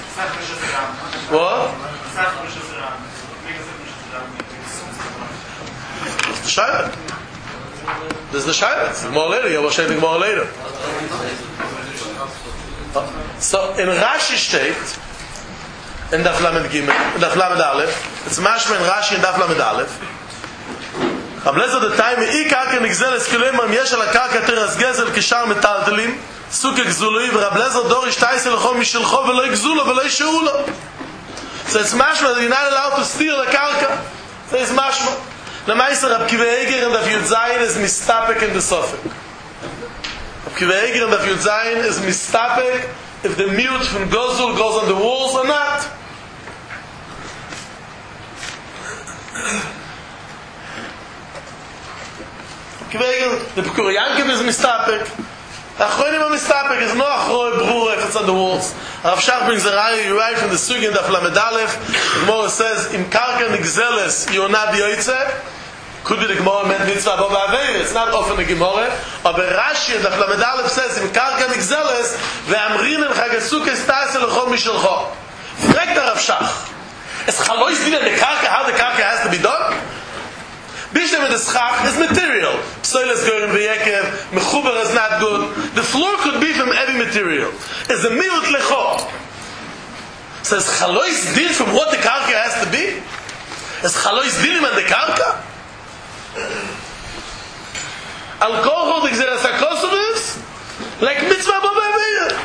What? The Shaila. This is the Shaila. It's more later. You will say it more later. So in Rashi state, in Daf Lamed Gimel, in Daf Lamed Aleph, it's mashma in Rashi in Daf Lamed Aleph. Ablezo the time I karka nigzel es kulem am yesh al karka teras gezel kishar metaltelim, suke gzului v'Ablezo dor ishtayse lecho mishelcho v'lo gzulo v'lo yishulo. So it's mashma that you're not allowed to steal the karka. So it's mashma. The Meister Rab Kiva Eger and Daf Yud Zayin is mistapek in the Sofik. Rab Kiva Eger and Daf Yud Zayin is mistapek if the mute from Gozul goes on the walls or not. The Pekuriyankim is mistapek. Achronim are mistapek. There's no achroi brur if it's on the walls. Rav Shach brings a raya, you write from the Sugi in Daf Lamed Aleph. The Gemara says, Im karka nigzeles yonah biyoytze. Could be the Gemara meant mitzvah bo ba'aveir. It's not often the Gemara. But Rashi in Daf Lamed Aleph says, Im karka nigzeles ve'amrin el Chag HaSukkos ta'aseh l'chol mishelcho. Fragt der Rav Shach. Es chalois din in the karka, how the karka has to be done? Bishlam the schach is material. Soil is going to be yekev. Mechuber is not good. The floor could be from heavy material. It's a miut lecho. So is chalois din from what the karka has to be? Is chalois din in the karka? Al kochol the gzeras hakosov is like mitzvah bo ba'aveir.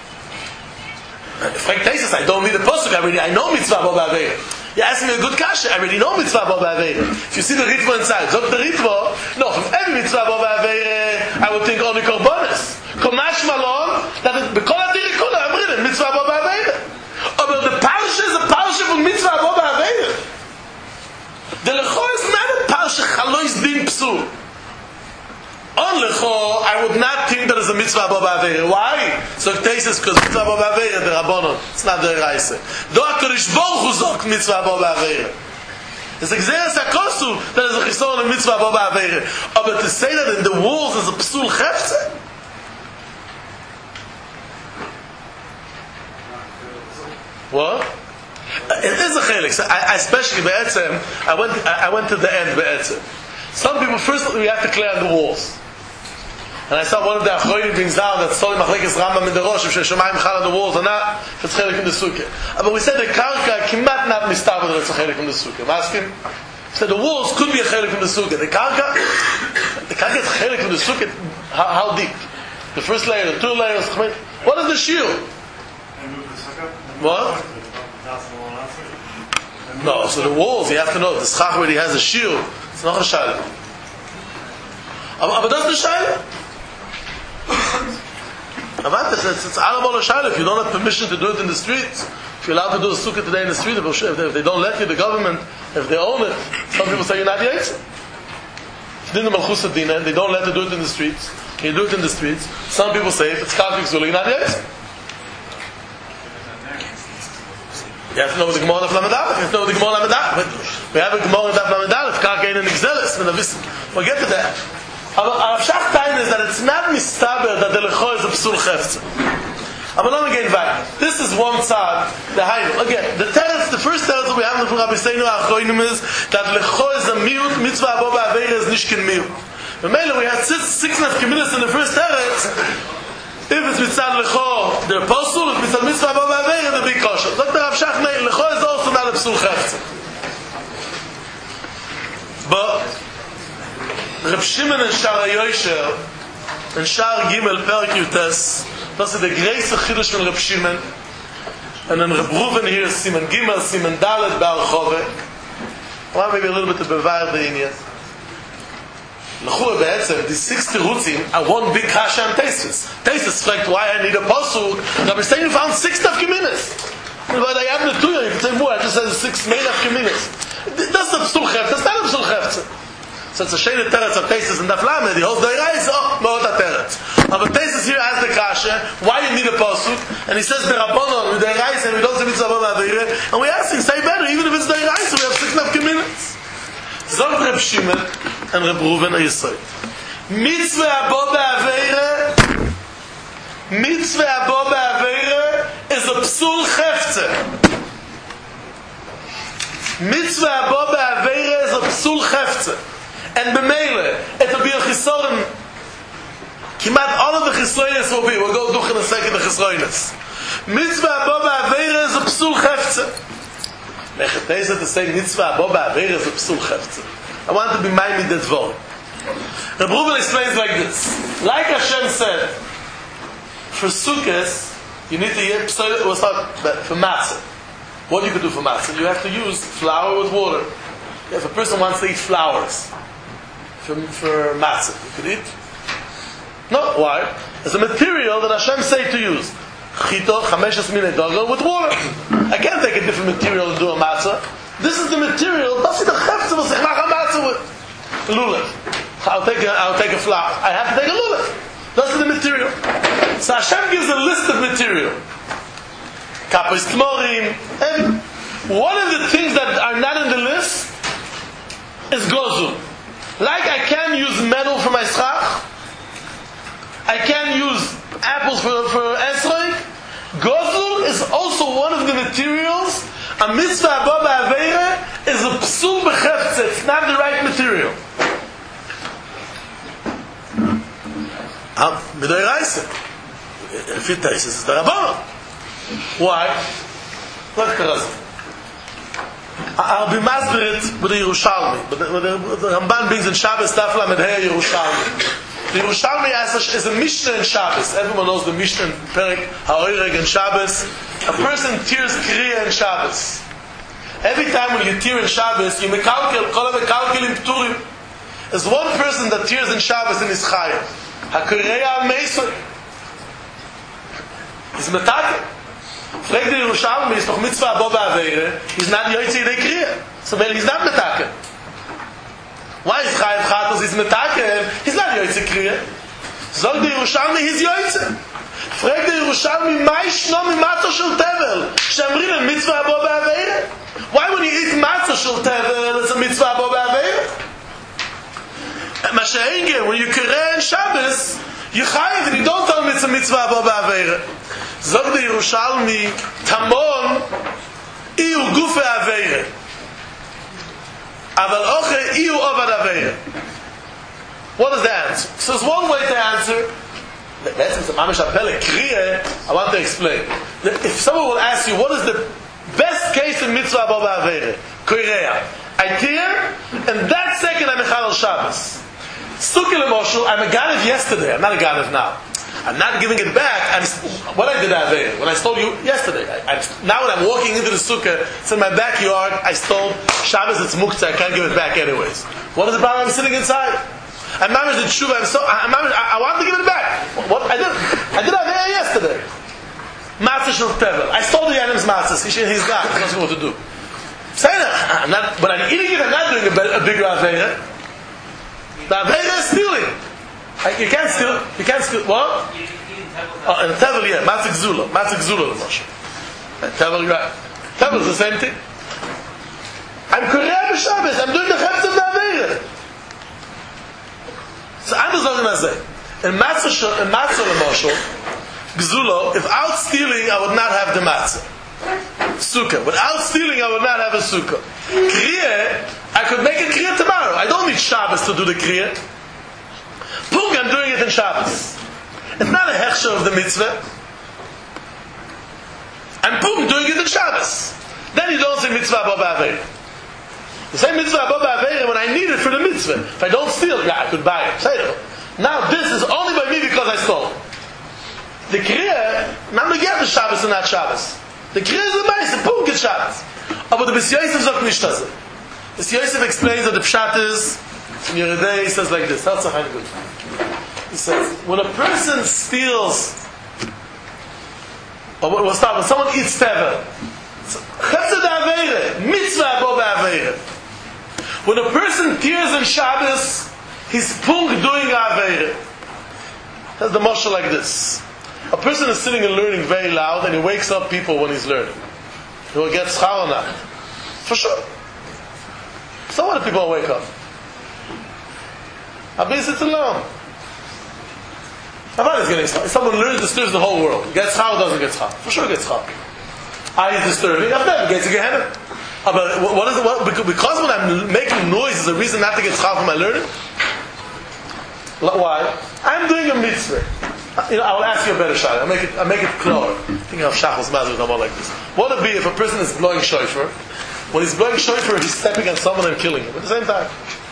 Frank Teisus, I don't need a posuk. I already I know mitzvah bo ba'aveir. You ask me a good kasha. I already know mitzvah bo ba'aveir. If you see the ritmo inside, zok the ritmo. No, from every mitzvah bo ba'aveir, I would think only korbanos. Komash malon that it bekol adiri kula amrin mitzvah bo ba'aveir. But the parsha is a parsha from mitzvah bo ba'aveir. The lecho is not a parsha chalois din psul. On lecho, I would not think that is a mitzvah bo ba'aveir. Why? So it takes us because mitzvah bo ba'aveir the rabbanon. It's not the raisa. Do HaKadosh Baruch Hu zok mitzvah bo ba'aveir. It's a gzeres hakosu that is a chison of mitzvah bo ba'aveir. But to say that in the walls is a psul chefze? What? It is a chelik. So I, I especially be'etzem, I went, I, I went to the end be'etzem. Some people, first we have to clear the walls. And I saw one of the Achronim brings down that Soli Machlekes Rambam in the Rosh, if Shemayim Chal on the walls or not, if it's chelik in the sukkah. But we said the karka kimat not mistaber that it's a chelik in the sukkah. I'm asking, so the walls could be a chelik in the sukkah. The karka, the karka is a chelik in the sukkah. How, how deep? The first layer, the two layers. What is the shield? What? No, so the walls, you have to know, the schach already has a shield. It's not a shayla. But that's the shayla. It's it's alabol a shayla. If you don't have permission to do it in the streets, if you're allowed to do a sukkah today in the street, if they don't let you, the government, if they own it, some people say you're not yaitz. If they don't let you do it in the streets, you do it in the streets. Some people say if it's karka gzula, you're not yaitz. You have to know what the Gemara of Lamed Aleph. You have to know what the Gemara of Lamed Aleph. We have a Gemara of Lamed Aleph. Karkein and Nigzelis. We'll get to that. Our Shach time is that it's not mistaber that the lecho is a psul chefze. I'm not again back. This is one side. The high. Again, the teretz, the first teretz that we have from Rabbi Seinu Achroinim is that lecho is a miut. Mitzvah abo ba'aveir is nishkin miut. Remember, we had six, six and a half minutes in the first teretz. If it's mitzvah lecho, they're postul. If it's mitzvah abo ba'aveir, they're big kosher. Doctor Rav Shach, lecho is also not a psul chefze. But Reb Shimon and Shar Yosher and Shar Gimel Perek Yutes, that's the grace of Chiddush from Reb Shimon, and then Reb Ruven here Siman Gimel, Siman Dalet Bar Chove. Well, maybe a little bit to bevar the Inyan. L'chua be'etzem, these six terutzim are one big kasha and tesis. Tesis fragt why I need a posuk. Rabbi Steinu found six nafkiminis. But I have the two, you can say more, I just said six main nafkiminis. That's a psul chefze, that's not a psul chefze. So it's a shade of teretz of tesis in Daf Lamed. He holds the reis, oh, not a teretz. But tesis here has the kasha, why you need a posuk, and he says the rabbanon with the reis, and we don't say mitzvah b'aveire, and we ask him, say better, even if it's the reis, we have six nafkiminis. Zog Reb Shimon and Reb Reuven Yisrael. Mitzvah abo be'aveire, mitzvah abo be'aveire is a psul chefze. Mitzvah abo be'aveire is a psul chefze. And b'meile, it'll be a chisorim. Kimat all of the chisroines will be. We'll go do in a second the chisroines. Mitzvah abo be'aveire is a psul chefze. Mechateza to say mitzvah abo be'aveire is a psul chefze. I want to be minded that word. The Reuven explains like this. Like Hashem said, for Sukkot, you need to eat psoil, what's not, for matzah. What do you could do for matzah? You have to use flour with water. If a person wants to eat flowers for, for matzah, you could eat. No, why? It's a material that Hashem said to use. Chito, chameshes minei dogo, with water. I can't take a different material and do a matzah. This is the material, that's the chefze was mach a matzah with. Lulav. I'll take a, I'll take a flour. I have to take a lulav. That's the material. So Hashem gives a list of material. Kapos tmorim. And one of the things that are not in the list is gozul. Like I can use metal for my schach. I can use apples for, for esrog. Gozul is also one of the materials. A mitzvah abo be'aveire is a psul b'chefze. It's not the right material. Um, Midoraisa. If it tastes, it's the Rabbana. Why? Look at us. I'll be masberit with the Yerushalmi. But the, the, the Ramban brings in Shabbos Tafla Medhei Yerushalmi. The Yerushalmi is a Mishnah in Shabbos. Everyone knows the Mishnah in Perek HaOreg in Shabbos. A person tears Kriya in Shabbos. Every time when you tear in Shabbos, you mekalkel, kol mekalkel in Pturim. There's one person that tears in Shabbos in his Chayim. HaKureya al-Meisoi. He's metakel. Frag the Yerushalmi, is toch mitzvah abo be'aveire, he's not yoytze yidei kriya. So well, he's not metakel. Why is Chayav Chatos, he's metakel, he's not yoytze kriya. Zog the Yerushalmi, he's yoytze. Frag the Yerushalmi, mai shno mi matzah shel tevel, she'amrin en mitzvah abo be'aveire? Why when you eat matzah shel tevel, it's a mitzvah abo be'aveire? Masha'enge, when you kere in Shabbos, you chayiv, and you don't tell me it's a mitzvah abo be'aveire. Zog the Yerushalmi, tamon, iu gufe aveire. Aval oche, iu ovad aveire. What is the answer? So there's one way to answer. That's the mamish apele, kriye, I want to explain. If someone will ask you, what is the best case in mitzvah abo be'aveire? Koireya. I tear, and that second I'm mechal Shabbos. Sukkah l'moshel, I'm a ganav yesterday, I'm not a ganav now. I'm not giving it back. I'm, what I did Aveir, when I stole you yesterday. I, I, now when I'm walking into the sukkah, it's in my backyard, I stole Shabbos, it's muktzah, I can't give it back anyways. What is the problem? I'm sitting inside. I'm managed the tshuva, I'm so, I'm managed, I, I want to give it back. What? I did, I did Aveir yesterday. Matzah shel tevel. I stole the animal's matzahs. He's not, he doesn't know what to do. Say that. I'm not, when I'm eating it, I'm not doing a, a bigger Aveir. The Aveir is stealing. You can't steal. You can't steal. What? Oh, and tevel, yeah, matzah gzula, matzah gzula, the Moshe. Tevel, right? Tevel is the same thing. I'm korea b'Shabbos. I'm doing the chefetz of the Aveira. So I'm just going to say, in matzah, in matzah, the Moshe, gzula. Without stealing, I would not have the matzah. Sukkah. Without stealing, I would not have a sukkah. Kriya, I could make a kriya tomorrow. I don't need Shabbos to do the kriya. Pung, I'm doing it in Shabbos. It's not a hechsher of the mitzvah. I'm pung doing it in Shabbos. Then you don't say mitzvah abo be'aveire. You say mitzvah abo be'aveire when I need it for the mitzvah. If I don't steal, yeah, I could buy it. Say it. Now this is only by me because I stole. The kriya, now we get the Shabbos and not Shabbos. The kriya is the base, the pung is Shabbos. But the B'si Yosef sagt nicht das. B'si Yosef explains that the pshat is, in Yeridei, he says like this. That's a high good. He says, when a person steals, or we'll start, when someone eats tevel, chesed ha'aveire, mitzvah abo be'aveire. When a person tears in Shabbos, he's pung doing ha'aveire. That's the mashal like this. A person is sitting and learning very loud, and he wakes up people when he's learning. He will get schar on that. For sure. So what if people wake up? Abba sits alone. Abba is getting schar. If someone learns, disturbs the whole world. Gets schar or doesn't get schar? For sure gets schar. I is disturbing, Abba gets a Gehenna. But what is it? What, because when I'm making noise is a reason not to get schar for my learning? Why? I'm doing a mitzvah. You know, I will ask you a better shot. I'll make it, I'll make it clear. Thinking of Shachos Mazur and all like this. What would it be if a person is blowing shofar? When he's blowing shofar, he's stepping on someone and killing him at the same time.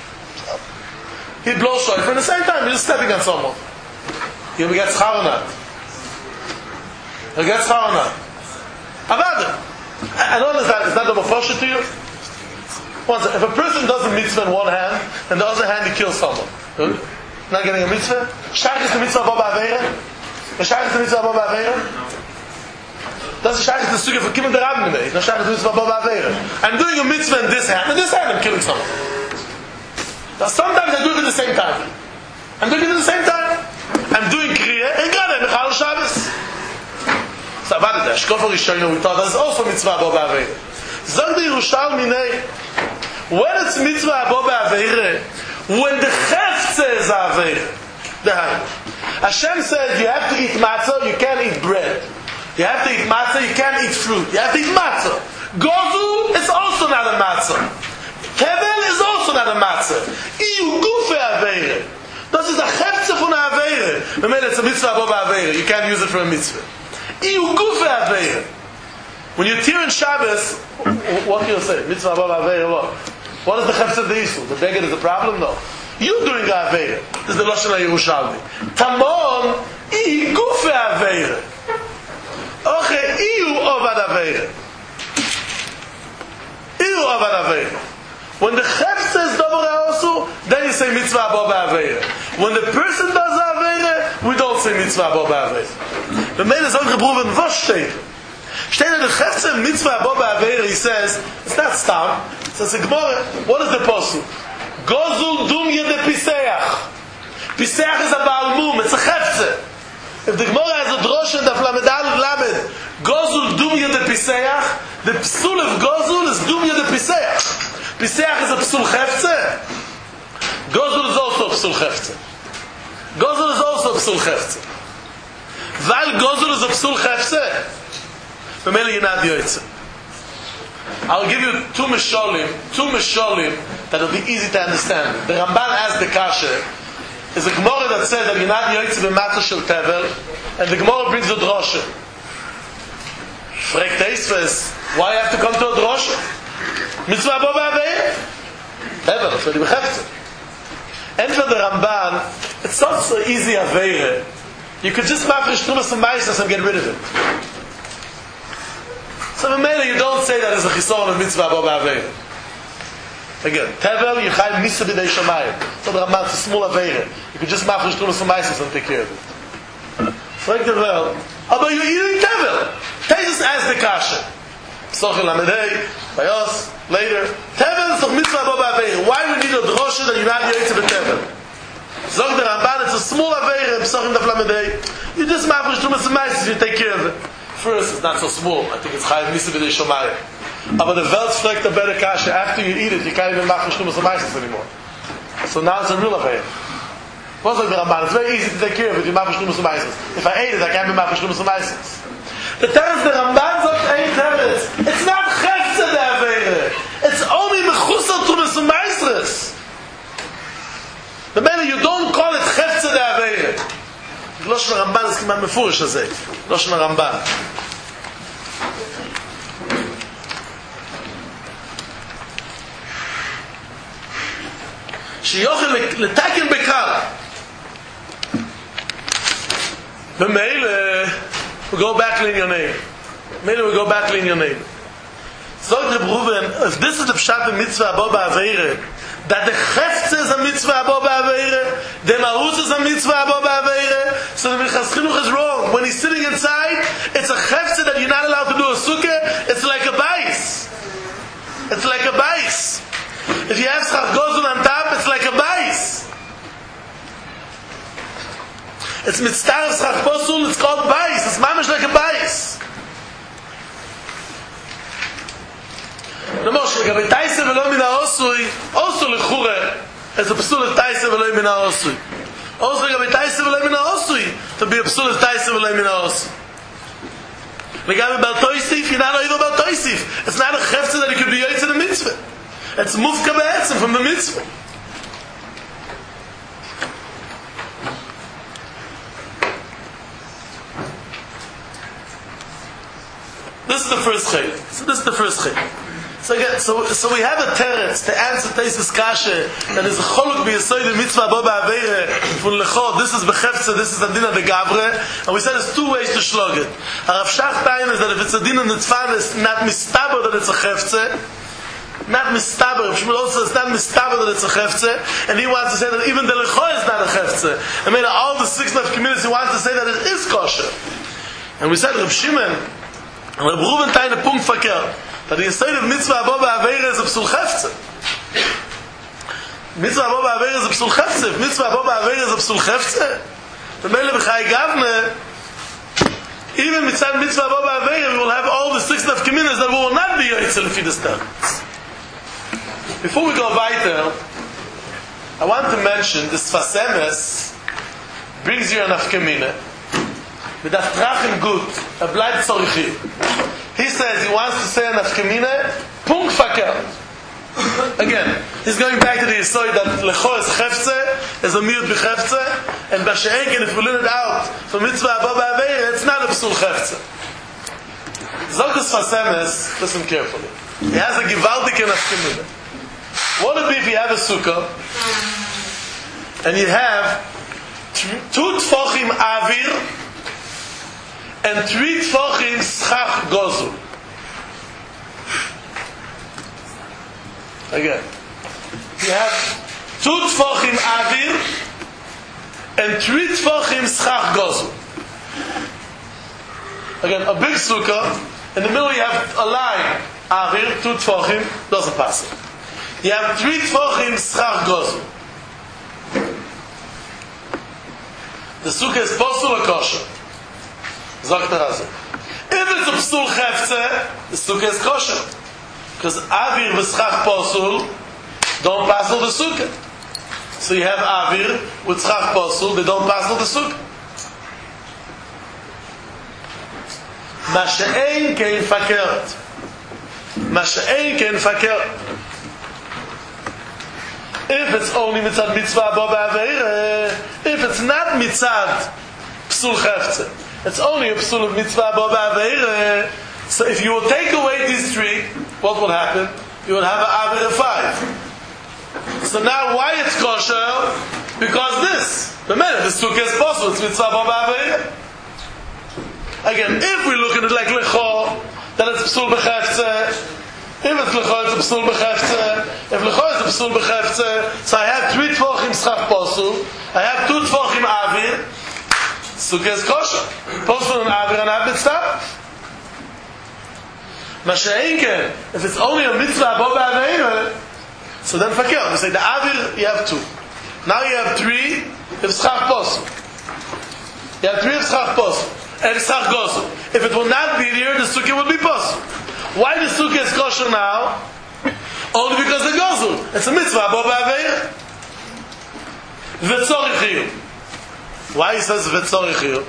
He blows shofar at the same time, he's just stepping on someone. He'll get schar or not? He'll get schar or not? Avada. I don't understand. Is that the mafosha to you? Once, if a person does a mitzvah in one hand, and the other hand he kills someone. Good? Not getting a mitzvah? Shaykh is the mitzvah above Aveira? The Shaykh is the mitzvah above Aveira? That's the Shaykh is the suga for Kimmel der Rabbi Minei. The Shaykh is the mitzvah above Aveira. I'm doing a mitzvah in this hand, in this hand I'm killing someone. Now sometimes I do it at the same time. I'm doing it at the same time. I'm doing Kriya, and God, I'm Mechal Shabbos. So about it, Ashkofa Rishayim, we thought that's also mitzvah above Aveira. Zog the Yerushalmi Minei, when it's mitzvah above Aveira, when the chefze is Aveira, the hand. Hashem said you have to eat matzah, you can't eat bread. You have to eat matzah, you can't eat fruit. You have to eat matzah. Gozu is also not a matzah. Tevel is also not a matzah. Iyu gufe Aveira. Das ist a chefze von Aveira. Remember, it's a mitzvah above Aveira. You can't use it for a mitzvah. Iyu gufe Aveira. When you're tearing Shabbos, what do you say? Mitzvah above Aveira, what? What is the chefze of the issue? The beggar is the problem? No. You doing Aveira. This is the Lashon HaYerushalmi. Tamon, I gufe Aveira. Okay, Iyu ovad Aveira. Iyu ovad Aveira. When the chefze is dover ha'osu, then you say mitzvah above Aveira. When the person does Aveira, we don't say mitzvah above Aveira. The man is ungebroven, was steht? Steht in the chefze mitzvah above Aveira, he says, it's not stam. So it's a Gemara. What is the posuk? Gozul dumya de piseach. Piseach is a Baal Mum. It's a chefze. If the Gemara has a drosha in the Flamedal Lamed, Gozul dumya de piseach, the psul of Gozul is dumya de piseach. Piseach is a psul chefze. Gozul is also a psul chefze. Gozul is also a psul chefze. Weil Gozul is a psul chefze, Memeli Yinad Yoytze. I'll give you two misholim, two misholim that will be easy to understand. The Ramban asked the kasha, is a Gemara that says that you're not yoytze b'matah shel tevel, and the Gemara brings a drosha. Fragt Eisves, why you have to come to a drosha? Mitzvah above Aveira? Tevel, that's what you have to. And for the Ramban, it's not so easy Aveira. You could just mafresh trumas and maisas and get rid of it. So Mamela, you don't say that as a chisoron of mitzvah above Aveira. Again, Tevel, you chayv misa b'dei shamayim. So the Ramban, it's a small Aveira. You could just mafresh trumas and maisas and take care of it. Frank the well, aber you're eating Tevel. Teisus asked the kasha. Sochel Lamedei, by us, later. Tevel is doch mitzvah above Aveira. Why we need a drosha that you're not yoytze b'Tevel? Zog the Ramban, it's a small Aveira, Sochel Lamedei. You just mafresh trumas and maisas, you take care of it. First, it's not so small. I think it's Chayav Misa B'dei Shomayim. But the Welt fragt a better kasha. After you eat it, you can't even machnish Tumas HaMaisis anymore. So now it's a real affair. What's like the Ramban? It's very easy to take care of it. You machnish Tumas HaMaisis. If I ate it, I can't be machnish Tumas HaMaisis. The teretz the Ramban sagt ein teretz. It's not chefze the Aveire. It's only mechusal Tumas HaMaisis. The matter you don't call it chefze the Aveire. Loshen Ramban is כמעט מפורש הזה. Loshen Ramban. שיוכל לתקן בקל. במילא, we go back לענייננו. במילא we go back לענייננו. Sagt Reb Ruven, if this is the pshat in mitzvah above Aveire, that the chefze is a mitzvah above Aveire, the mahus is a mitzvah above Aveire, so the Minchas Chinuch is wrong. When he's sitting inside, it's a chefze that you're not allowed to do a sukkah, it's like a bais. It's like a bais. If you have schach gozul on top, it's like a bais. It's mitzvah of schach posul, it's called bais. It's mamish like a bais. The Moshe, לגבי תייסה ולא מן האוסוי, אוסו לחורה, it's a psul of taisa v'loy min ha'osui. Also, gabi taisa v'loy min ha'osui, to be a psul of taisa v'loy min ha'osui. Gabi bal toisif, you're not over bal toisif. It's not a chefze that it could be yoytz in the mitzvah. It's mufka be'etzim from the mitzvah. This is the first chaylik. So this is the first chaylik. So again, so so we have a teretz to answer Taisus kasha that is a choluk b'yisoid the mitzvah bo ba'aveire fun lecho. This is bechefze. This is adina de gavre, and we said there's two ways to shlog it. Rav Shach Tayin is that if it's adina nitzvan, it's not mistaber that it's a chefze. Not mistaber. Rav Shmuel also it's not mistaber that it's a chefze, and he wants to say that even the lecho is not a chefze. I mean, all the six naf communities he wants to say that it is kosher. And we said Rav Shimon. And Reb Ruben tayne punkt verkehrt. That the Yisrael of Mitzvah Abo Ba'aveire is a psul chefze. Mitzvah Abo Ba'aveire is a psul chefze. If Mitzvah Abo Ba'aveire is a psul chefze, the Mele B'chai Gavne, even Mitzvah Mitzvah Abo Ba'aveire, we will have all the six nafkaminas that will not be Yoitzel Lefi the standards. Before we go weiter, I want to mention this Fasemes brings you a nafkamina. Mit das Trachen gut, er bleibt zorich. He says he wants to say an afkamina, punkt verkehrt. Again, he's going back to the Yisod that lecho is chefze, is a miut b'chefze, and b'she'enken, if we learn it out from mitzvah abba ba'aveire, it's not a psul chefze. Zokus Fasemes, listen carefully. He has a givaldik in afkamina. What would it be if you have a sukkah, and you have two tfochim avir, and three tfochim schach gozul. Again, you have two tfochim avir and three tfochim schach gozul. Again, a big sukkah. In the middle you have a line avir, two tfochim, doesn't pass it. You have three tfochim schach gozul. The sukkah is posul or kosher. Sagt er also. If it's a psul chefze, the sukkah is kosher. Because avir v'schach posul don't passel the sukkah. So you have avir with schach posul, they don't passel the sukkah. Ma she'ein kein fakert. Ma she'ein kein fakert. If it's only mitzad mitzvah bo ba'aveire, if it's not mitzad psul chefze, it's only a psul of mitzvah bo ba'aveire. So if you will take away these three, what will happen? You will have an avir of five. So now why it's kosher? Because this. The minute the sukkah is possible, it's mitzvah bo ba'aveire. Again, if we look at it like lecho, then it's psul b'chefze. If it's lecho, it's a psul b'chefze. If lecho is a psul b'chefze, so I have three tfochim schach posul, I have two tfochim avir, sukkah is kosher. Posul and avir and avir stop. Masha'inken, if it's only a mitzvah bo ba'aveire, so then fakir. We say the avir, you have two. Now you have three, if schach posul. You have three if schach posul. And schach gosul. If it will not be here, the sukkah will be posul. Why the sukkah is kosher now? Only because the gosul. It's a mitzvah bo ba'aveire. V'tzorichiyu. Why he says v'tzorichiyu?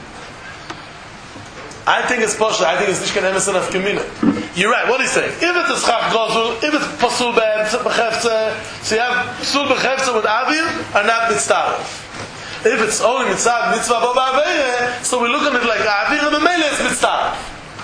I think it's poshut. I think it's nishkan emerson of kamina. You're right. What he's saying? If it's a schach gosul, if it's pasul b'chefze, so you have pasul b'chefze with avir, are not mitzvah. If it's only mitzvah, mitzvah bo ba'aveire, so we look at it like avir, and the mele is mitzvah.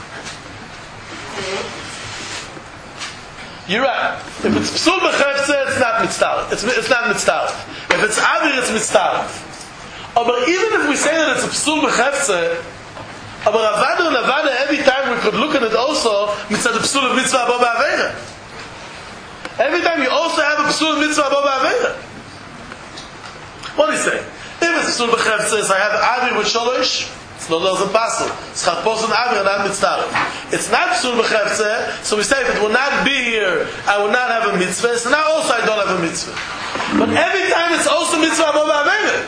You're right. If it's pasul b'chefze, it's not mitzvah. It's it's not mitzvah. If it's avir, it's mitzvah. Oh, but even if we say that it's a pasul b'chefze, aber Avada and Avada, every time we could look at it also, mitzvah the psul of mitzvah bo ba'aveire. Every time you also have a psul of mitzvah bo ba'aveire. What is he saying? If it's psul b'chefze, I have avir with sholosh, it's not as a pasul. It's chapos and avir and not mitzvah. It's not psul b'chefze, so we say if it will not be here, I will not have a mitzvah, so now also I don't have a mitzvah. But every time it's also mitzvah bo ba'aveire.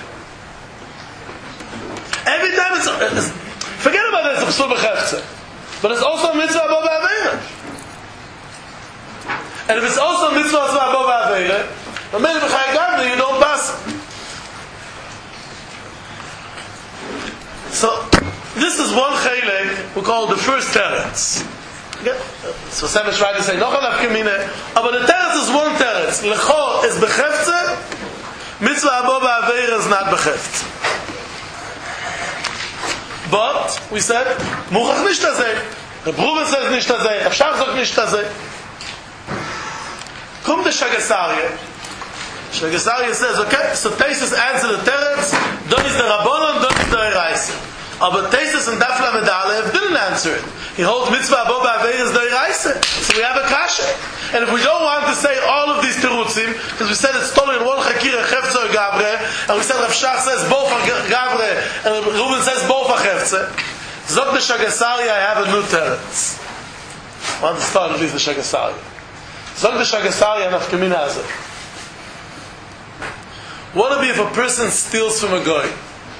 Every time it's... it's forget about this, it's a psul b'chefze. But it's also a mitzvah bo ba'aveire. And if it's also a mitzvah bo ba'aveire, But maybe b'chai gavne, you don't pass. So, this is one chelik we call the first teretz. Okay? So Seven tried to say, noch an afkemine, but the teretz is one teretz. Lecho is bechefze, mitzvah abo ba'aveir is not bechefze. But, we said, muchach nicht azeh. The Bruven says nicht azeh, Rav Shach sagt nicht azeh. Kommt der Shagasarye. Shagasarye says, okay, so Teisus answer the teretz, don is the Rabbanon, don is the Eiraisa. But Teisus and Daf Lamed Aleph didn't answer it. He holds mitzvah abo ba'aveir is the Eiraisa. So we have a kasha. And if we don't want to say all of these terutzim, because we said it's stolen in one chakira, chefze or gavre, and we said Rav Shach says both are gavre, and Reuben says both are chefze, Zok the Shagasari, I have a new teretz. I want to start at least the Shagasari. Zok the Shagasari and Afkamina Azeh. What would be if a person steals from a goy?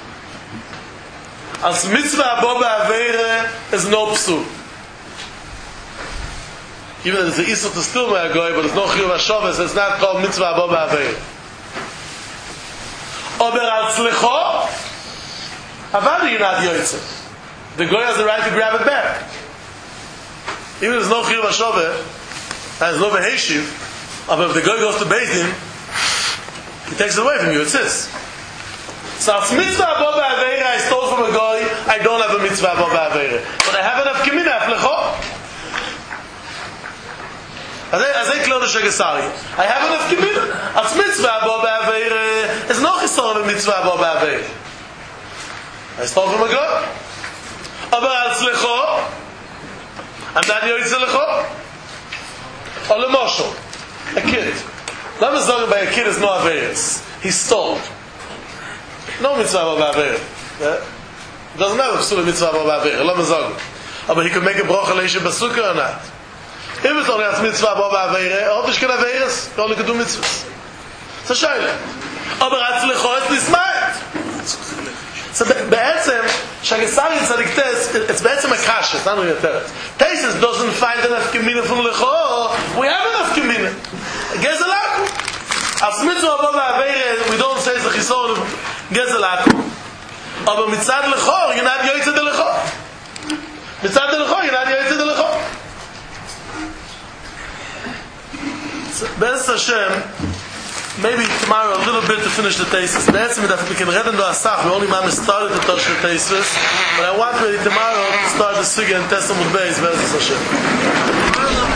As mitzvah abo ba'aveire is no psul. Even if it's easy to steal by a goy, but it's no chiyuv hashavah, so it's not called mitzvah abo ba'aveire. Ober al tzlecho, avadi yinad yoytze. The goy has the right to grab it back. Even if there's no chiyuv hashavah, there's no beheshiv, but if the goy goes to Beis Din, he takes it away from you, it's his. So if mitzvah abo ba'aveire I stole from a goy, I don't have a mitzvah abo ba'aveire. But I have enough kimina aflecho. As I clear the Shagasari, I have enough kimina. As mitzvah abo ba'aveire is no chisor of mitzvah abo ba'aveire. I stole from a goy. Aber al tzlecho, I'm not yoytze lecho. Or lemoshel, a kid. Let me say by a kid is no aveiros. He stole. No mitzvah abo ba'aveire. It doesn't matter if it's mitzvah abo ba'aveire. Let me say. But he can make a brocha leisha basukkah or not. If it's only a mitzvah abo ba'aveire, I hope it's going to aveiros. You only can do mitzvahs. It's a shayla. Aber al tzlecho is nismayt. So be'etzem, Shagasari and Tzadiktes, it's be'etzem a kasha, it's not only a teretz. Teisus doesn't find enough gemina from lecho, we have enough gemina. Gezelaku. As mitzvah abo ba'aveire, we don't say it's a chisor of gezelaku. Aber mitzad lecho, you're not yoytze de lecho. Mitzad de lecho, you're not yoytze de lecho. Be'ez Hashem, maybe tomorrow a little bit to finish the thesis. That's me that we can read in the Asach. We only managed to start to touch the thesis, but I want really tomorrow to start the Sugya and Testamut Beis. Be'ez Hashem.